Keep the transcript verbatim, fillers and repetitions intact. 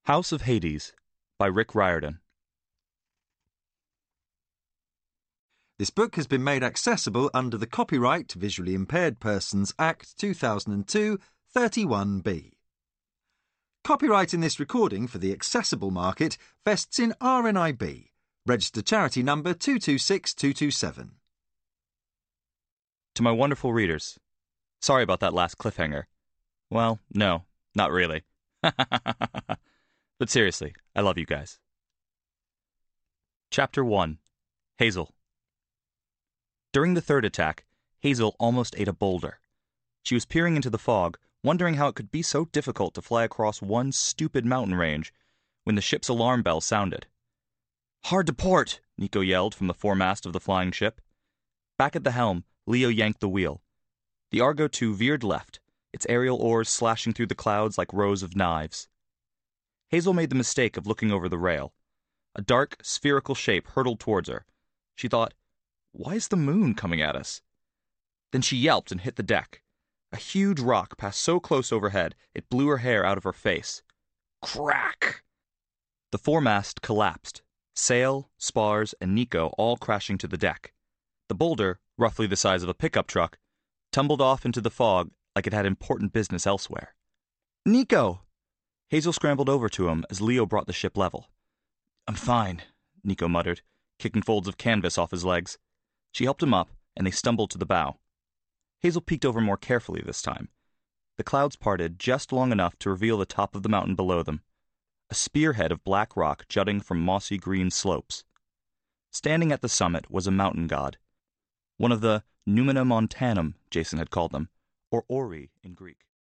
House of Hades by Rick Riordan. This book has been made accessible under the Copyright Visually Impaired Persons Act two thousand two, thirty-one B. Copyright in this recording for the accessible market vests in R N I B, registered charity number two two six two two seven. To my wonderful readers, sorry about that last cliffhanger. Well, no, not really. But seriously, I love you guys. Chapter one. Hazel. During the third attack, Hazel almost ate a boulder. She was peering into the fog, wondering how it could be so difficult to fly across one stupid mountain range, when the ship's alarm bell sounded. "Hard to port!" Nico yelled from the foremast of the flying ship. Back at the helm, Leo yanked the wheel. The Argo two veered left, its aerial oars slashing through the clouds like rows of knives. Hazel made the mistake of looking over the rail. A dark, spherical shape hurtled towards her. She thought, "Why is the moon coming at us?" Then she yelped and hit the deck. A huge rock passed so close overhead it blew her hair out of her face. Crack! The foremast collapsed, sail, spars, and Nico all crashing to the deck. The boulder, roughly the size of a pickup truck, tumbled off into the fog like it had important business elsewhere. "Nico!" Hazel scrambled over to him as Leo brought the ship level. "I'm fine," Nico muttered, kicking folds of canvas off his legs. She helped him up, and they stumbled to the bow. Hazel peeked over more carefully this time. The clouds parted just long enough to reveal the top of the mountain below them, a spearhead of black rock jutting from mossy green slopes. Standing at the summit was a mountain god, one of the Numina Montanum, Jason had called them, or Ori in Greek.